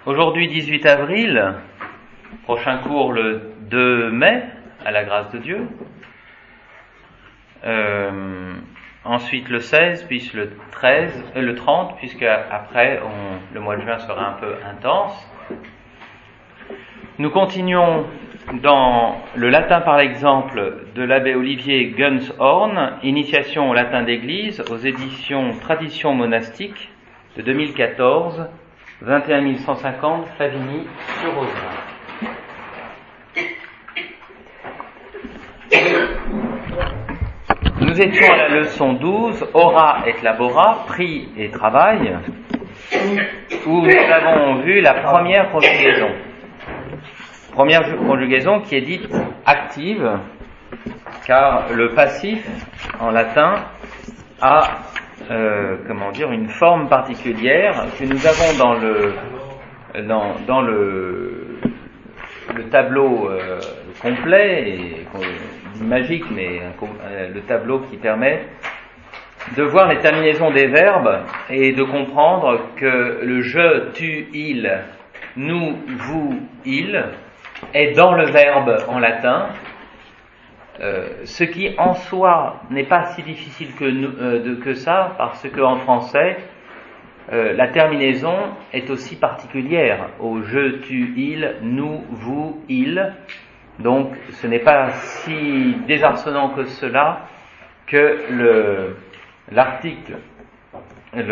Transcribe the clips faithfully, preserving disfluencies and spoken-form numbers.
Aujourd'hui, dix-huit avril, prochain cours le deux mai, à la grâce de Dieu. Euh, ensuite le seize, puis le treize, euh, le trente, puisque après on, le mois de juin sera un peu intense. Nous continuons dans le latin par l'exemple de l'abbé Olivier Gunshorn, Initiation au latin d'église, aux éditions Tradition monastique de deux mille quatorze, vingt et un mille cent cinquante, Flavigny sur Roseland. Nous étions à la leçon douze, Ora et Labora, prix et travail, où nous avons vu la première conjugaison. Première conjugaison qui est dite active, car le passif, en latin, a, euh, comment dire, une forme particulière que nous avons dans le, dans, dans le, le tableau euh, complet, et, magique, mais euh, le tableau qui permet de voir les terminaisons des verbes et de comprendre que le je, tu, il, nous, vous, il est dans le verbe en latin, euh, ce qui en soi n'est pas si difficile que, nous, euh, de, que ça, parce qu'en français, euh, la terminaison est aussi particulière au je, tu, il, nous, vous, il. Donc ce n'est pas si désarçonnant que cela que le, l'article le,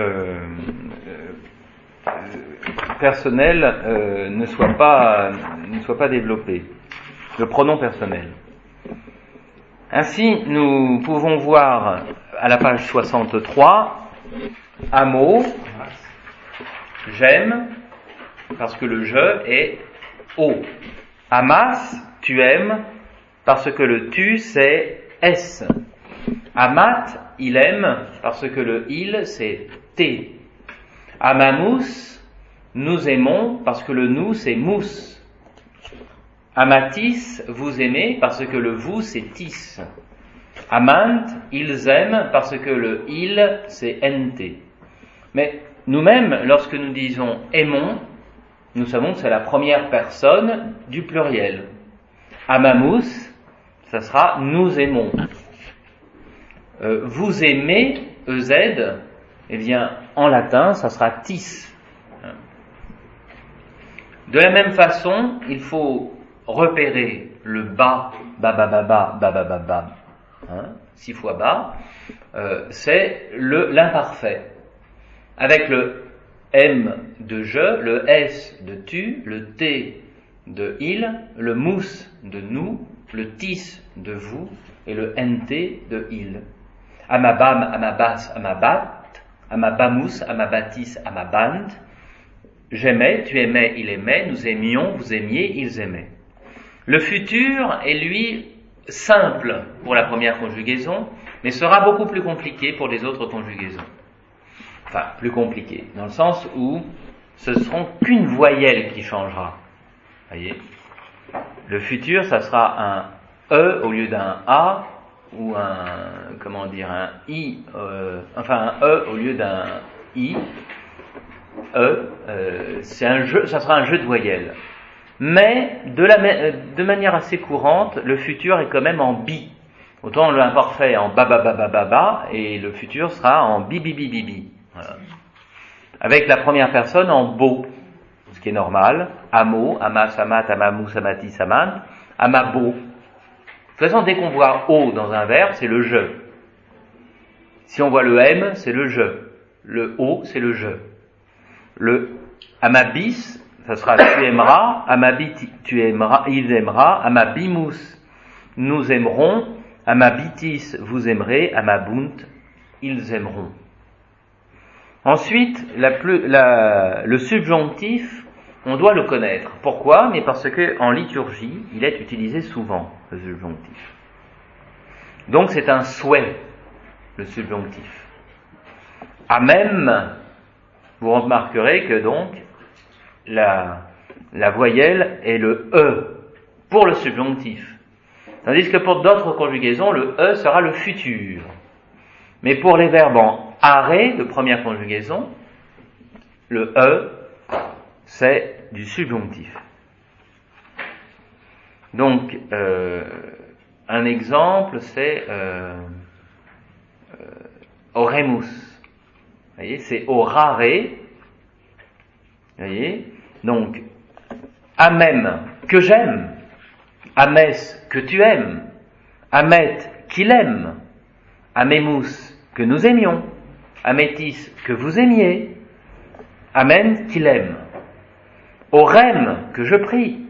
euh, personnel euh, ne soit pas ne soit pas développé, le pronom personnel. Ainsi, nous pouvons voir à la page soixante-trois un mot, j'aime, parce que le je est o. Amas, tu aimes, parce que le tu c'est s. Amat, il aime, parce que le il c'est t. Amamous, nous aimons, parce que le nous c'est mousse. Amatis, vous aimez, parce que le vous c'est tis. Amant, ils aiment, parce que le il c'est nt. Mais nous-mêmes, lorsque nous disons aimons, nous savons que c'est la première personne du pluriel. Amamous, ça sera nous aimons. Euh, vous aimez, ez, eh bien, en latin, ça sera tis. De la même façon, il faut repérer le bas, ba ba ba ba ba ba ba ba, hein, six fois bas, euh, c'est le l'imparfait. Avec le M de je, le S de tu, le T de il, le mousse de nous, le tis de vous et le N T de il. Amabam, amabas, amabat, amabamous, amabatis, amabant. J'aimais, tu aimais, il aimait, nous aimions, vous aimiez, ils aimaient. Le futur est lui simple pour la première conjugaison, mais sera beaucoup plus compliqué pour les autres conjugaisons. Enfin, plus compliqué, dans le sens où ce ne seront qu'une voyelle qui changera. Voyez, le futur, ça sera un E au lieu d'un A, ou un, comment dire, un I, euh, enfin un E au lieu d'un I. E, euh, c'est un jeu, ça sera un jeu de voyelles. Mais, de, la, de manière assez courante, le futur est quand même en bi. Autant l'imparfait est en ba ba ba ba ba ba, et le futur sera en bi bi bi bi bi. Voilà. Avec la première personne en beau, ce qui est normal, amo, amas, amat, amamous, amatis, amant, amabo. De toute façon, dès qu'on voit o dans un verbe, c'est le je. Si on voit le m, c'est le je. Le o, c'est le je. Le amabis, ça sera tu aimeras, amabit, tu aimeras, il aimera, amabimous, nous aimerons, amabitis, vous aimerez, amabunt, ils aimeront. Ensuite, la plus, la, le subjonctif, on doit le connaître. Pourquoi ? Mais parce que en liturgie, il est utilisé souvent, le subjonctif. Donc c'est un souhait, le subjonctif. Amem, vous remarquerez que donc la, la voyelle est le E pour le subjonctif. Tandis que pour d'autres conjugaisons, le E sera le futur. Mais pour les verbes en arrêt de première conjugaison, le E c'est du subjonctif. Donc, euh, un exemple, c'est euh, euh, oremus. Vous voyez, c'est orare. Vous voyez, donc, amem, que j'aime. Ames, que tu aimes. Amet, qu'il aime. Amemus, que nous aimions. Amétis, que vous aimiez. Amen, qu'il aime. Orem, que je prie.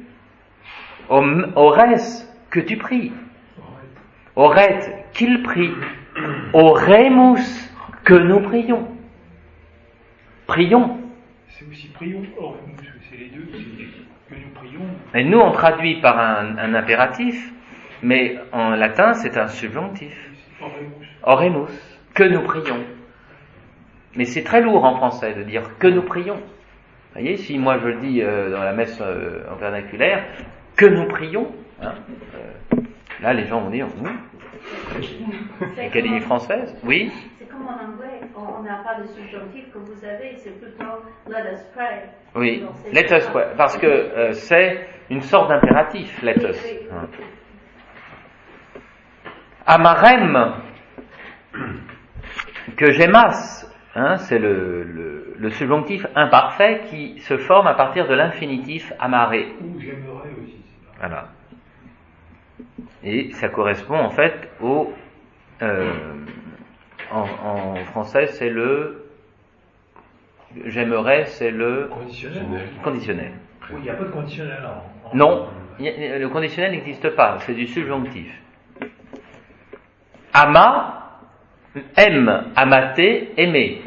Ores, que tu pries. Oret, qu'il prie. Oremus, que nous prions. Prions. C'est aussi prions, oremus, c'est les deux, c'est que nous prions. Et nous, on traduit par un, un impératif, mais en latin, c'est un subjonctif. Oremus. Oremus, que nous prions. Mais c'est très lourd en français de dire que nous prions. Vous voyez, si moi je le dis euh, dans la messe euh, en vernaculaire, que nous prions, hein, euh, là les gens vont dire, oui, l'Académie française, oui. C'est comme en anglais, on n'a pas de subjonctif que vous avez, c'est plutôt let us pray. Oui, let us pray, parce que euh, c'est une sorte d'impératif, let us. Hein. Amarem, que j'aimasse, hein, c'est le, le, le subjonctif imparfait qui se forme à partir de l'infinitif amaré. Ou j'aimerais aussi. Voilà. Et ça correspond en fait au... Euh, en, en français, c'est le... J'aimerais, c'est le... Conditionnel. Conditionnel. Oui, il n'y a pas de conditionnel. En, en... Non, le conditionnel n'existe pas, c'est du subjonctif. Ama, aime, amater, aimer.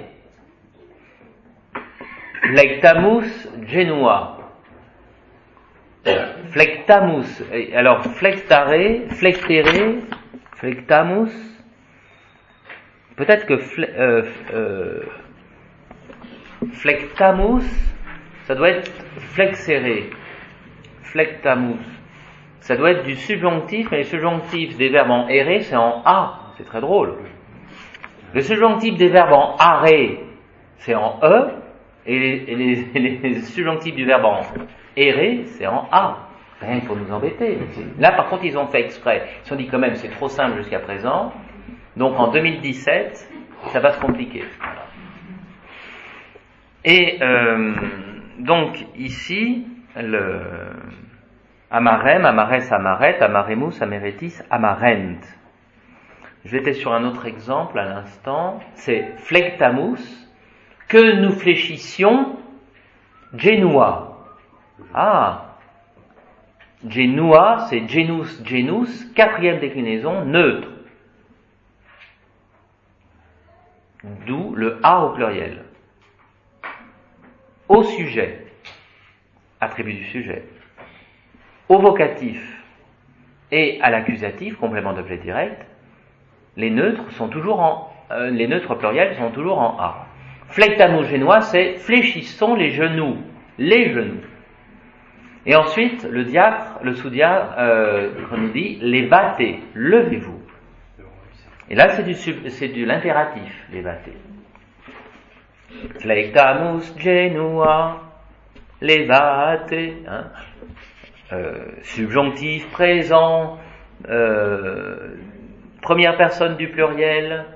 Flectamus genua. Flectamus, alors flectare, flectere, flectamus, peut-être que fle, euh, euh, flectamus, ça doit être flexere, flectamus, ça doit être du subjonctif, mais le subjonctif des verbes en ere, c'est en a, c'est très drôle. Le subjonctif des verbes en are, c'est en e, et les, et les, et les subjonctifs du verbe en ere, c'est en a. Rien pour nous embêter. Là, par contre, ils ont fait exprès. Ils se sont dit quand même, c'est trop simple jusqu'à présent. Donc, en deux mille dix-sept, ça va se compliquer. Voilà. Et euh, donc, ici, le amarem, amares, amaret, amaremus, ameretis, amarent. J'étais sur un autre exemple à l'instant. C'est flectamus, que nous fléchissions genua. Ah, genua, c'est genus, genus, quatrième déclinaison, neutre. D'où le a au pluriel. Au sujet, attribut du sujet. Au vocatif et à l'accusatif, complément d'objet direct, les neutres sont toujours en, euh, les neutres pluriels sont toujours en a. Flectamus genua, c'est fléchissons les genoux, les genoux. Et ensuite, le diacre, le sous-diacre, euh, nous dit, levate, levez-vous. Et là, c'est du, c'est de l'impératif, levate. Flectamus genua, levate, hein. euh, subjonctif présent, euh, première personne du pluriel,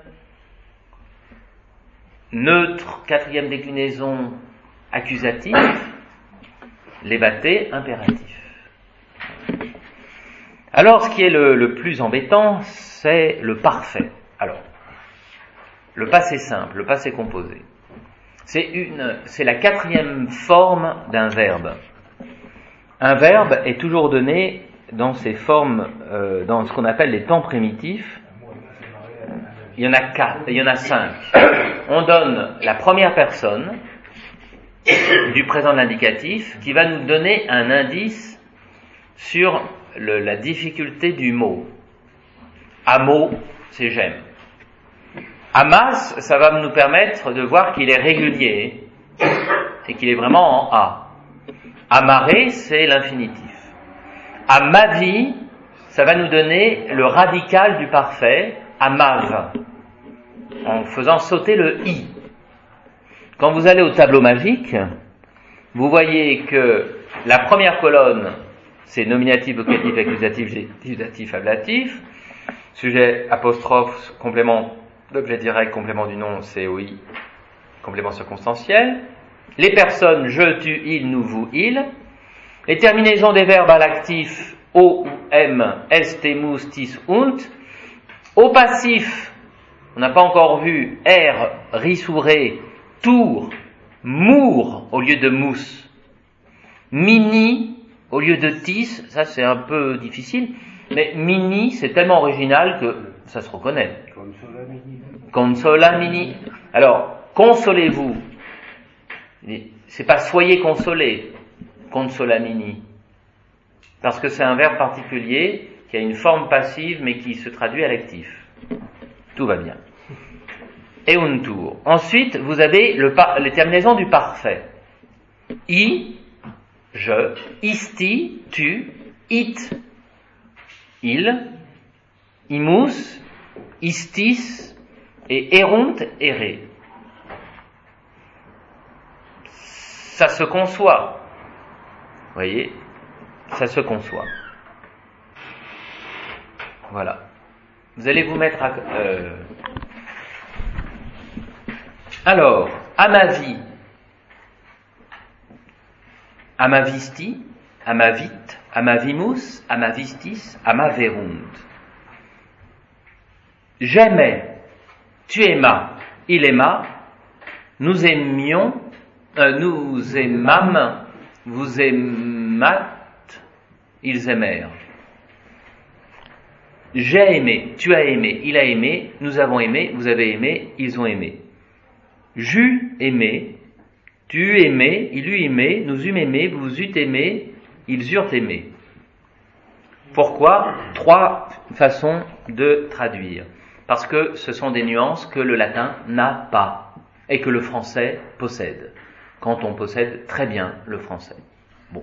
neutre, quatrième déclinaison, accusatif, levate, impératif. Alors, ce qui est le, le plus embêtant, c'est le parfait. Alors, le passé simple, le passé composé. C'est une, c'est la quatrième forme d'un verbe. Un verbe est toujours donné dans ses formes, euh, dans ce qu'on appelle les temps primitifs. Il y en a quatre, il y en a cinq. On donne la première personne du présent de l'indicatif qui va nous donner un indice sur le, la difficulté du mot. Amo, c'est j'aime. Amas, ça va nous permettre de voir qu'il est régulier et qu'il est vraiment en A. Amaré, c'est l'infinitif. Amavi, ça va nous donner le radical du parfait, amav, en faisant sauter le i. Quand vous allez au tableau magique, vous voyez que la première colonne, c'est nominatif, vocatif, accusatif, génitif, datif, ablatif. Sujet, apostrophe, complément d'objet direct, complément du nom, C O I, complément circonstanciel. Les personnes, je, tu, il, nous, vous, il. Les terminaisons des verbes à l'actif, o ou m, est, mus, tis, und. Au passif, on n'a pas encore vu, r, rissouré, tour, mour au lieu de mousse, mini au lieu de tis, ça c'est un peu difficile, mais mini c'est tellement original que ça se reconnaît. Consolamini. Consolamini. Alors, consolez-vous. C'est pas soyez consolés, consolamini. Parce que c'est un verbe particulier qui a une forme passive mais qui se traduit à l'actif. Tout va bien. Et un tour. Ensuite, vous avez le par- les terminaisons du parfait. I, je, isti, tu, it, il, imus, istis et erunt, eré. Ça se conçoit. Vous voyez, ça se conçoit. Voilà. Vous allez vous mettre à... Euh... Alors, amavi, amavisti, amavit, amavimus, amavistis, amaverunt. J'aimais, tu aimas, il aima, nous aimions, euh, nous aimâmes, vous aimâtes, ils aimèrent. J'ai aimé, tu as aimé, il a aimé, nous avons aimé, vous avez aimé, ils ont aimé. J'eus aimé, tu eus aimé, il eut aimé, nous eûmes aimé, vous eûtes aimé, ils eurent aimé. Pourquoi ? Trois façons de traduire. Parce que ce sont des nuances que le latin n'a pas et que le français possède. Quand on possède très bien le français. Bon.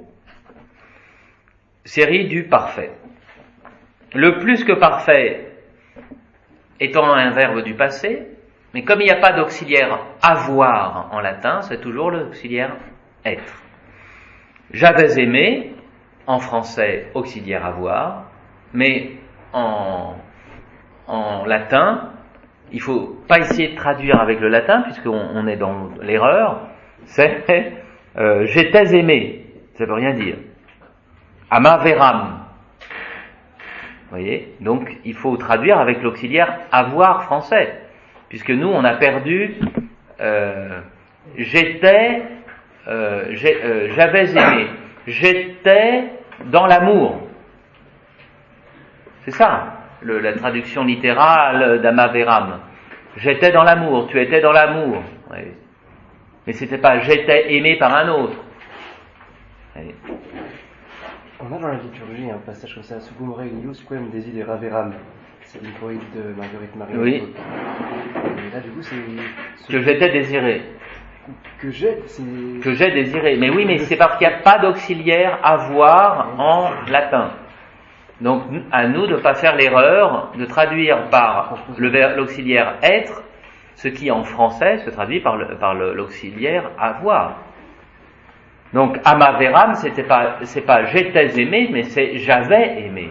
Série du parfait. Le plus que parfait étant un verbe du passé, mais comme il n'y a pas d'auxiliaire avoir en latin, c'est toujours l'auxiliaire être. J'avais aimé, en français, auxiliaire avoir, mais en, en latin, il ne faut pas essayer de traduire avec le latin, puisqu'on on est dans l'erreur, c'est euh, j'étais aimé, ça ne veut rien dire. Amaveram. Vous voyez ? Donc, il faut traduire avec l'auxiliaire avoir français. Puisque nous, on a perdu euh, j'étais, euh, j'ai, euh, j'avais aimé, j'étais dans l'amour. C'est ça, le, la traduction littérale d'Amaveram. J'étais dans l'amour, tu étais dans l'amour. Oui. Mais c'était pas j'étais aimé par un autre. Oui. On a dans la liturgie un passage comme ça, Subum Regius quem desideraveram. C'est une poésie de Marguerite Marie. Oui. Et là, du coup, c'est. ce Que j'étais désiré. Que j'ai, c'est. Que j'ai désiré. Mais oui, mais c'est parce qu'il n'y a pas d'auxiliaire avoir en latin. Donc, à nous de ne pas faire l'erreur de traduire par le ver- l'auxiliaire être, ce qui en français se traduit par, le, par le, l'auxiliaire avoir. Donc, amaveram, c'était pas, c'est pas j'étais aimé, mais c'est j'avais aimé.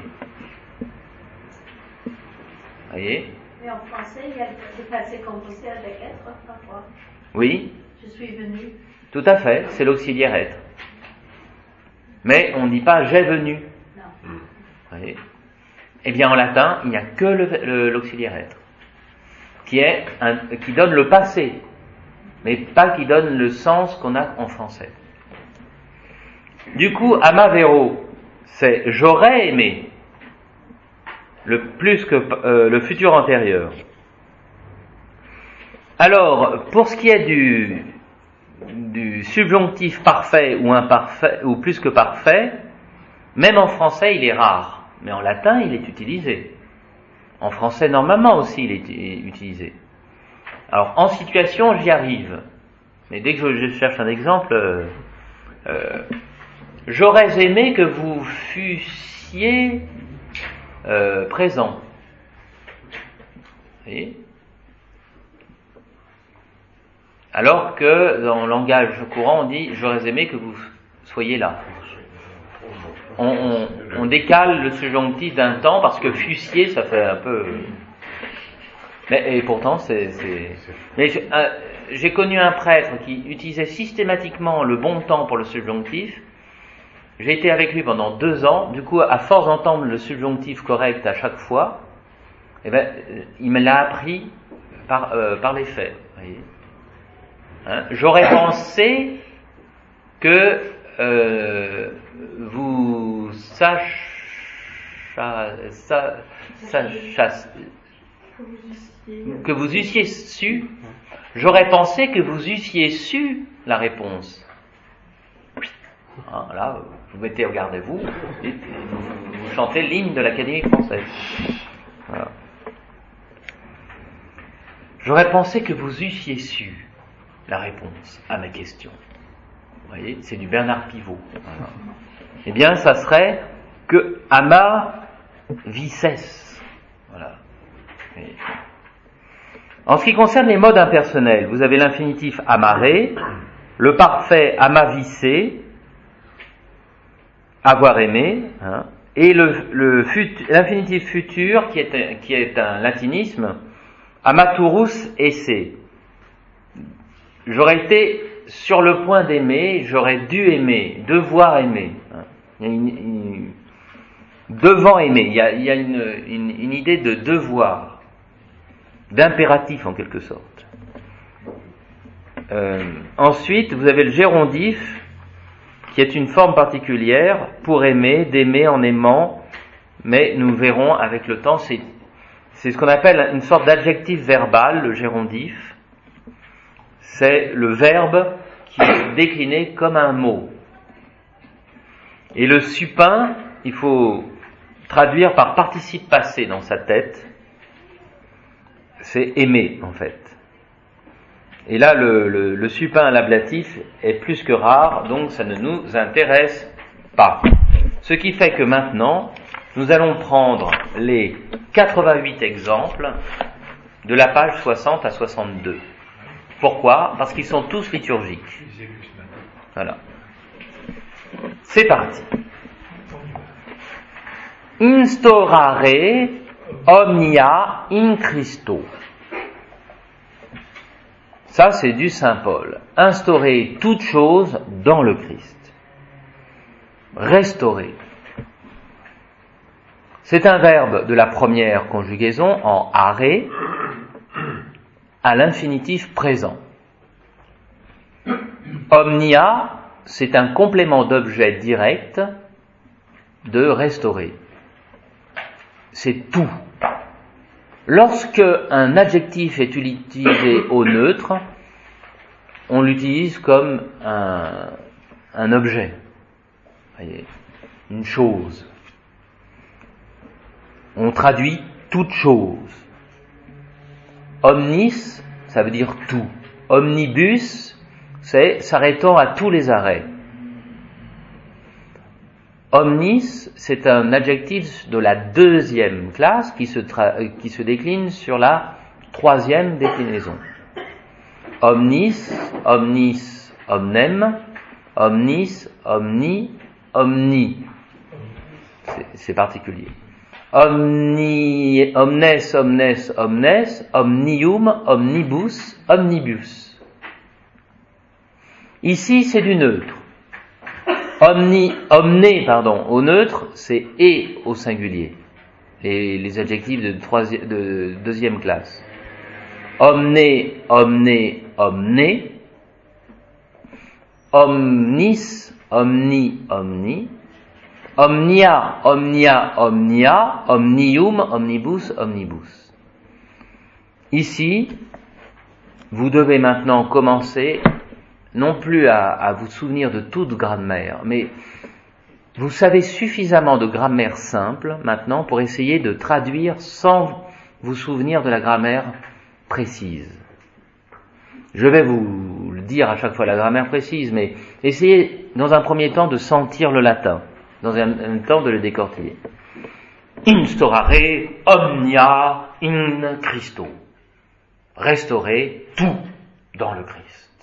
Vous voyez ? Mais en français, il y a le passé composé avec être parfois. Oui, Je suis venu. tout à fait, c'est l'auxiliaire être. Mais on ne dit pas j'ai venu. Non. Vous voyez ? Eh bien, en latin, il n'y a que le, le, l'auxiliaire être, qui, est un, qui donne le passé, mais pas qui donne le sens qu'on a en français. Du coup, amavero, c'est j'aurais aimé, le plus que euh, le futur antérieur. Alors, pour ce qui est du, du subjonctif parfait ou imparfait, ou plus que parfait, même en français, il est rare, mais en latin, il est utilisé. En français, normalement aussi, il est utilisé. Alors, en situation, j'y arrive. Mais dès que je cherche un exemple, euh, euh, j'aurais aimé que vous fussiez euh, présent. Vous voyez ? Alors que dans le langage courant, on dit « j'aurais aimé que vous soyez là ». On, on, on décale le subjonctif d'un temps parce que fussiez, ça fait un peu... Mais, et pourtant, c'est... c'est... Mais je, euh, j'ai connu un prêtre qui utilisait systématiquement le bon temps pour le subjonctif. J'ai été avec lui pendant deux ans. Du coup, à force d'entendre le subjonctif correct à chaque fois, eh ben, il me l'a appris par, euh, par les faits. Voyez. Hein? J'aurais pensé que euh, vous sachiez... Sa, sa, sa, que vous eussiez su, j'aurais pensé que vous eussiez su la réponse. Ah, là, vous mettez, regardez-vous, vous, vous chantez l'hymne de l'Académie française. Voilà. J'aurais pensé que vous eussiez su la réponse à ma question. Vous voyez, c'est du Bernard Pivot. Voilà. Eh bien, ça serait que ama vices. Voilà. Et en ce qui concerne les modes impersonnels, vous avez l'infinitif amarré, le parfait amavissé, avoir aimé, hein, et le, le fut, l'infinitif futur qui est, qui est un latinisme, amaturus esse. J'aurais été sur le point d'aimer, j'aurais dû aimer, devoir aimer. Hein. Il y a une, une, devant aimer, il y a, il y a une, une, une idée de devoir, d'impératif en quelque sorte. Euh, ensuite, vous avez le gérondif, qui est une forme particulière pour aimer, d'aimer en aimant, mais nous verrons avec le temps, c'est, c'est ce qu'on appelle une sorte d'adjectif verbal, le gérondif. C'est le verbe qui est décliné comme un mot. Et le supin, il faut traduire par participe passé dans sa tête. C'est aimer, en fait. Et là, le, le, le supin à l'ablatif est plus que rare, donc ça ne nous intéresse pas. Ce qui fait que maintenant, nous allons prendre les quatre-vingt-huit exemples de la page soixante à soixante-deux. Pourquoi ? Parce qu'ils sont tous liturgiques. Voilà. C'est parti. Instaurare omnia in Christo. Ça, c'est du Saint Paul. Instaurer toute chose dans le Christ. Restaurer. C'est un verbe de la première conjugaison en are à l'infinitif présent. Omnia, c'est un complément d'objet direct de restaurer. C'est tout. Lorsque un adjectif est utilisé au neutre, on l'utilise comme un, un objet, voyez, une chose. On traduit toute chose. Omnis, ça veut dire tout. Omnibus, c'est s'arrêtant à tous les arrêts. Omnis, c'est un adjectif de la deuxième classe qui se, tra- qui se décline sur la troisième déclinaison. Omnis, omnis, omnem, omnis, omni, omni. C'est, c'est particulier. Omni, omnes, omnes, omnes, omnium, omnibus, omnibus. Ici, c'est du neutre. Omni, omné, pardon, au neutre, c'est et au singulier. Les, les adjectifs de, troisième, de deuxième classe. Omné, omné, omné. Omnis, omni, omni. Omnia, omnia, omnia. Omnium, omnibus, omnibus. Ici, vous devez maintenant commencer non plus à, à vous souvenir de toute grammaire, mais vous savez suffisamment de grammaire simple maintenant pour essayer de traduire sans vous souvenir de la grammaire précise. Je vais vous le dire à chaque fois la grammaire précise, mais essayez dans un premier temps de sentir le latin, dans un, un temps de le décortiquer. Instaurare omnia in Christo. Restaurer tout dans le Christ.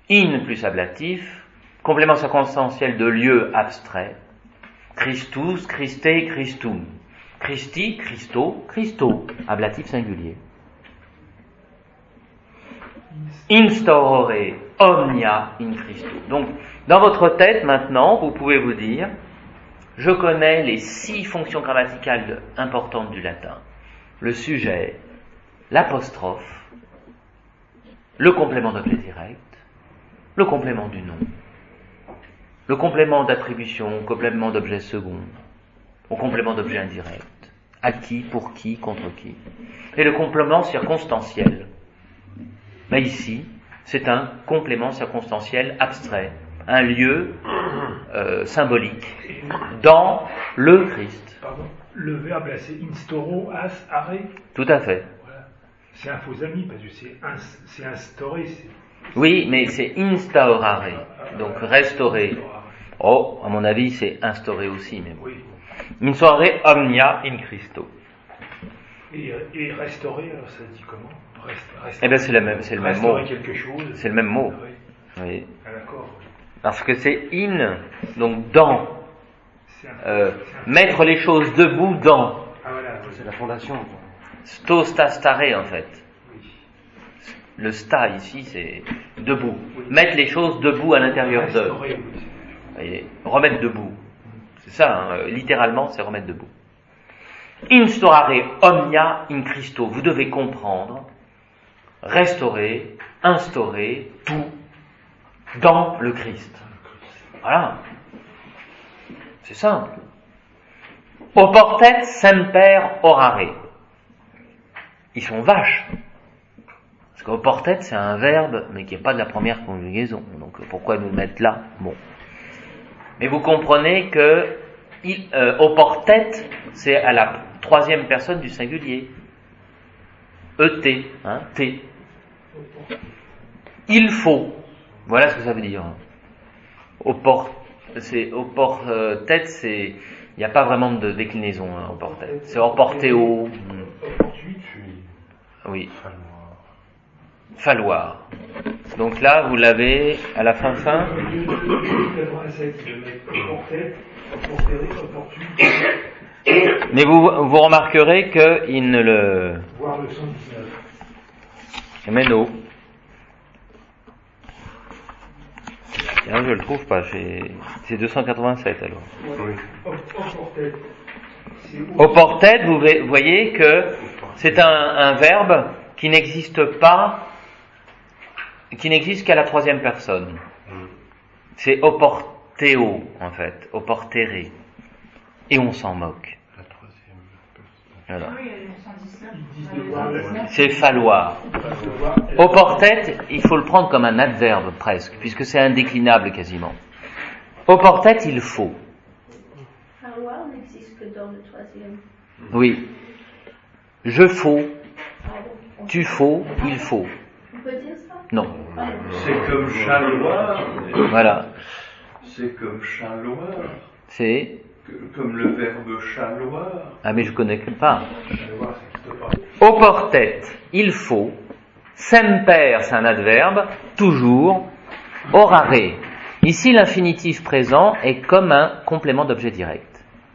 In plus ablatif, complément circonstanciel de lieu abstrait, Christus, Christe, Christum. Christi, Christo, Christo, ablatif singulier. Instaurore omnia in Christo. Donc, dans votre tête, maintenant, vous pouvez vous dire, je connais les six fonctions grammaticales importantes du latin. Le sujet, l'apostrophe, le complément d'objet direct, le complément du nom, le complément d'attribution, le complément d'objet second, le complément d'objet indirect, à qui, pour qui, contre qui, et le complément circonstanciel. Mais ici, c'est un complément circonstanciel abstrait, un lieu euh, symbolique dans le Christ. Pardon, le verbe là, c'est instauro, as, are. Tout à fait. Voilà. C'est un faux ami parce que c'est, ins, c'est instauré. C'est... Oui, mais c'est instaurare, donc restaurer. Oh, à mon avis, c'est instaurer aussi, mais bon. Oui. Instaurare omnia in Christo. Et, et restaurer, alors ça dit comment? Rest, restaurer. Eh bien, c'est le même, c'est le même mot. Restaurer quelque chose. C'est le même mot. Oui. Oui. Ah, d'accord. Parce que c'est in, donc dans. C'est un, Euh, c'est un... mettre les choses debout dans. Ah voilà, oui. C'est la fondation. Sto, sta, stare, en fait. Oui. Le sta ici, c'est debout. Oui. Mettre les choses debout à l'intérieur d'eux. Restaurer, oui. Et remettre debout. C'est ça, hein, littéralement, c'est remettre debout. Instaurare omnia in Christo. Vous devez comprendre, restaurer, instaurer tout dans le Christ. Voilà. C'est simple. Oportet semper orare. Ils sont vaches. Parce qu'oportet, c'est un verbe, mais qui n'est pas de la première conjugaison. Donc pourquoi nous le mettre là? Bon. Mais vous comprenez que il, euh, oportet, c'est à la troisième personne du singulier. Et, hein, T. Il faut. Voilà ce que ça veut dire. Oport, c'est oportet, c'est, il n'y a pas vraiment de déclinaison, hein, oportet. C'est oporteo. Oui. Falloir. Donc là, vous l'avez à la fin fin. Mais vous, vous remarquerez qu'il ne le... Voir le cent dix-neuf. Mais non. Tiens, je le trouve pas. C'est deux cent quatre-vingt-sept alors. Oui. Au portet, vous voyez que c'est un, un verbe qui n'existe pas, qui n'existe qu'à la troisième personne. C'est oporteo, en fait, oportere. Et on s'en moque. Voilà. C'est falloir. Oportet, il faut le prendre comme un adverbe presque, puisque c'est indéclinable quasiment. Oportet, il faut. Falloir n'existe que dans le troisième. Oui. Je faut. Tu faut, il faut. On peut dire ça? Non. C'est comme chaloir. Voilà. C'est comme chaloir. C'est. Comme le verbe chaloir. Ah, mais je connais que pas. Chaloir, ça n'existe pas. Oportet, il faut. Semper, c'est un adverbe. Toujours. Orare. Ici, l'infinitif présent est comme un complément d'objet direct.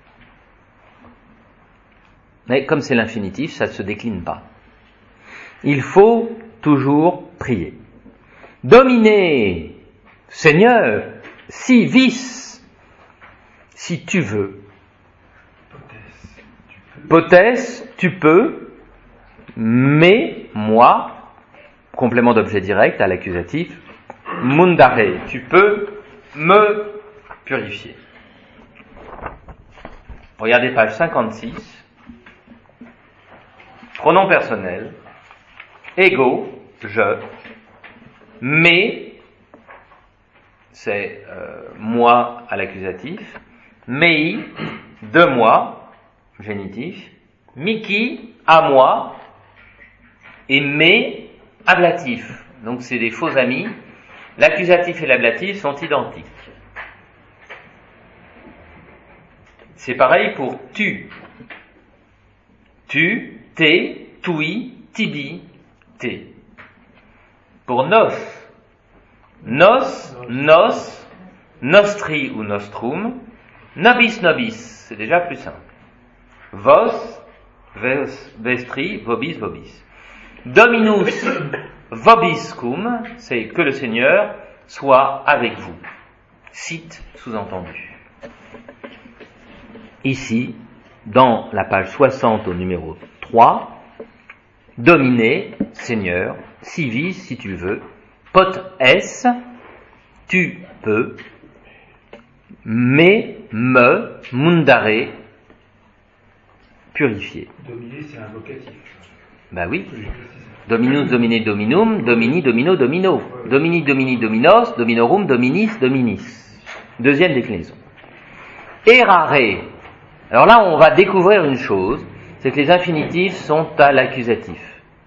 Mais comme c'est l'infinitif, ça ne se décline pas. Il faut toujours prier. Dominer, Seigneur, si vis, si tu veux. Potesse, tu peux, mais moi, complément d'objet direct à l'accusatif, mundare, tu peux me purifier. Regardez page cinquante-six. Pronom personnel. Ego, je. Mais, c'est euh, moi à l'accusatif. Mei, de moi, génitif. Miki, à moi. Et me, ablatif. Donc c'est des faux amis. L'accusatif et l'ablatif sont identiques. C'est pareil pour tu. Tu, te, tui, tibi, te. Pour nos, nos, nos, nostri ou nostrum, nobis, nobis, c'est déjà plus simple. Vos, ves, vestri, vobis, vobis. Dominus, vobiscum, c'est que le Seigneur soit avec vous. Cite sous-entendu. Ici, dans la page soixante au numéro trois, dominer, Seigneur, civis, si tu veux, pot es, tu peux, me, me, mundare, purifier. Dominer, c'est un vocatif. Bah oui. Dominus, domine, dominum, domini, domino, domino. Domini, domini, dominos, dominorum, dominis, dominis. Deuxième déclinaison. Errare. Alors là, on va découvrir une chose, c'est que les infinitifs sont à l'accusatif.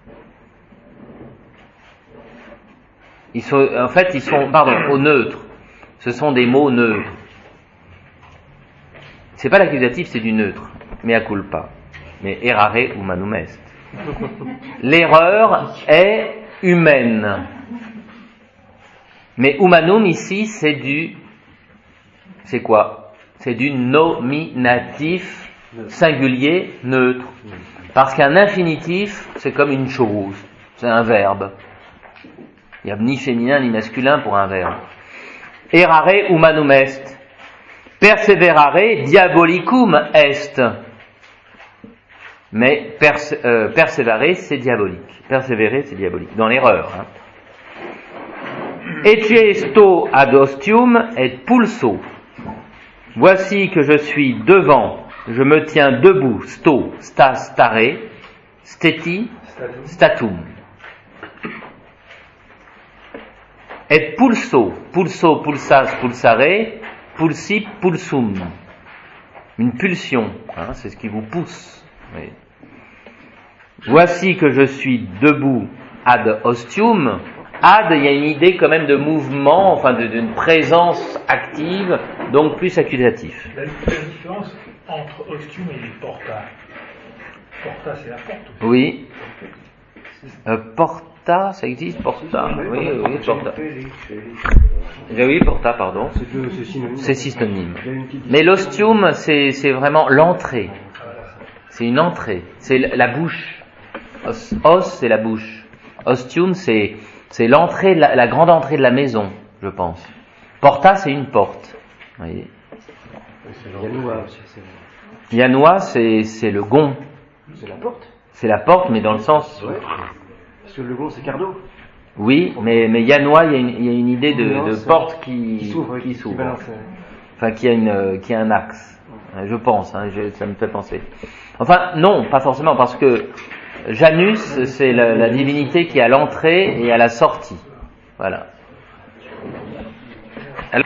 Ils sont, en fait, ils sont, pardon, au neutre. Ce sont des mots neutres. C'est pas l'accusatif, c'est du neutre. Mea culpa. Mais errare humanum est. L'erreur est humaine. Mais humanum ici, c'est du, c'est quoi? C'est du nominatif singulier neutre. Parce qu'un infinitif, c'est comme une chose. C'est un verbe. Il n'y a ni féminin ni masculin pour un verbe. Errare humanum est. Perseverare diabolicum est. Mais perse, euh, persévérer, c'est diabolique. Persévérer, c'est diabolique. Dans l'erreur. Hein. Ecce sto ad ostium et pulso. Voici que je suis devant, je me tiens debout, sto, sta, stare, steti, statum. Et pulso, pulso, pulsas, pulsare, pulsi, pulsum. Une pulsion, hein, c'est ce qui vous pousse. Oui. Voici que je suis debout ad ostium. Ad, il y a une idée quand même de mouvement, enfin de, d'une présence active, donc plus accusatif. La, la différence entre ostium et porta. Porta, c'est la porte aussi. Oui. Euh, porta, ça existe, porta. Oui, oui, porta. Oui, porta, pardon. C'est synonyme. C'est synonyme. Mais l'ostium, c'est, c'est vraiment l'entrée. C'est une entrée. C'est la bouche. Os, os c'est la bouche. Ostium, c'est C'est l'entrée, la, la grande entrée de la maison, je pense. Porta, c'est une porte. Vous voyez. Yanoua, Yanoua, c'est, c'est le gond. c'est la porte. C'est la porte, mais dans le sens. Ouais. Parce que le gond, c'est cardo. Oui, mais, mais Yanoua, il y a une, il y a une idée de, Non, de c'est- porte qui, Qui s'ouvre, qui s'ouvre. balance, euh, Enfin, qui a une, qui a un axe. Je pense, hein, je- ça me fait penser. Enfin, non, pas forcément, parce que Janus, c'est la, la divinité qui est à l'entrée et à la sortie. Voilà. Alors,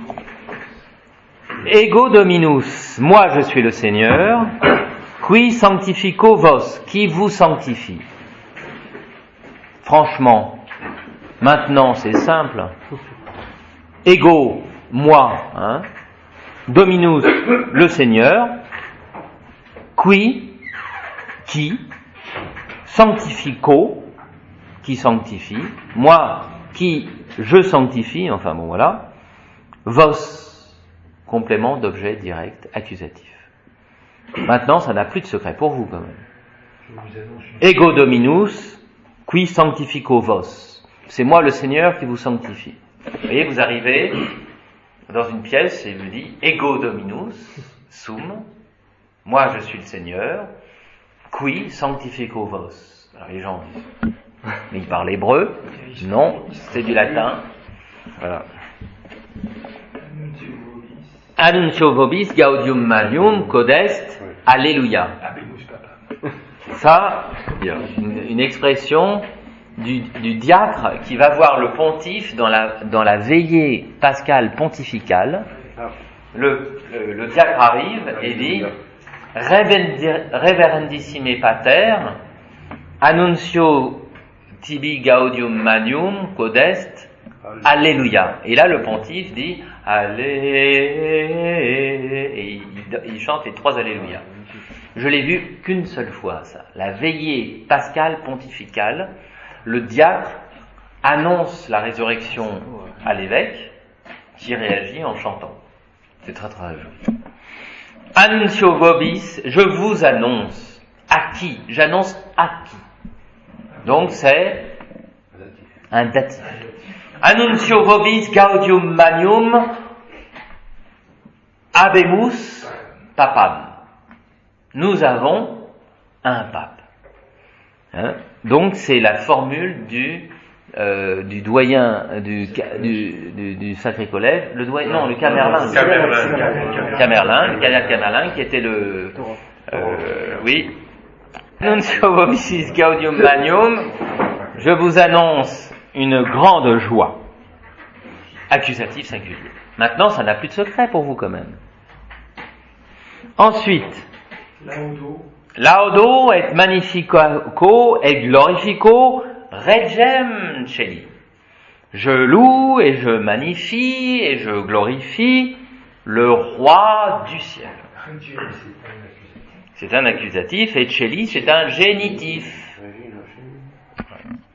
Ego Dominus, moi je suis le Seigneur, qui sanctifico vos, qui vous sanctifie. Franchement, maintenant c'est simple. Ego, moi, hein. Dominus, le Seigneur, qui, qui, sanctifico, qui sanctifie, moi, qui, je sanctifie, enfin bon voilà, vos, complément d'objet direct accusatif. Maintenant, ça n'a plus de secret pour vous quand même. Je vous annonce une... Ego Dominus, qui sanctifico vos. C'est moi le Seigneur qui vous sanctifie. Vous voyez, vous arrivez dans une pièce et il vous dit Ego Dominus, sum, moi je suis le Seigneur, qui sanctifico vos. Alors les gens disent, mais il parle hébreu? Non, c'est du latin. Voilà. Annuncio vobis gaudium manium codest, alléluia. Habemus papa. Ça, une, une expression du, du diacre qui va voir le pontife dans la, dans la veillée pascale pontificale. Le, le, le diacre arrive et dit Reverendi- Reverendissime Pater, Annuncio tibi gaudium manium codest, alléluia. Et là, le pontife dit Allé, et il, il chante les trois alléluia. Je l'ai vu qu'une seule fois, ça. La veillée pascale pontificale, le diacre annonce la résurrection à l'évêque qui réagit en chantant. C'est très très joli. Annuncio vobis, je vous annonce. À qui? J'annonce à qui? Donc c'est un datif. Annuncio vobis gaudium magnum habemus papam. Nous avons un pape. Hein? Donc c'est la formule du euh, du doyen du du, du, du Sacré Collège, le doyen non le Camerlin, Camerlin, Camerlin, le cardinal Camerlin qui était le euh, oui. Annuncio vobis gaudium magnum, je vous annonce une grande joie. Accusatif singulier. Maintenant, ça n'a plus de secret pour vous quand même. Ensuite, Laudo. laudo et magnifico et glorifico regem celi. Je loue et je magnifie et je glorifie le roi du ciel. C'est un accusatif et celi c'est un génitif.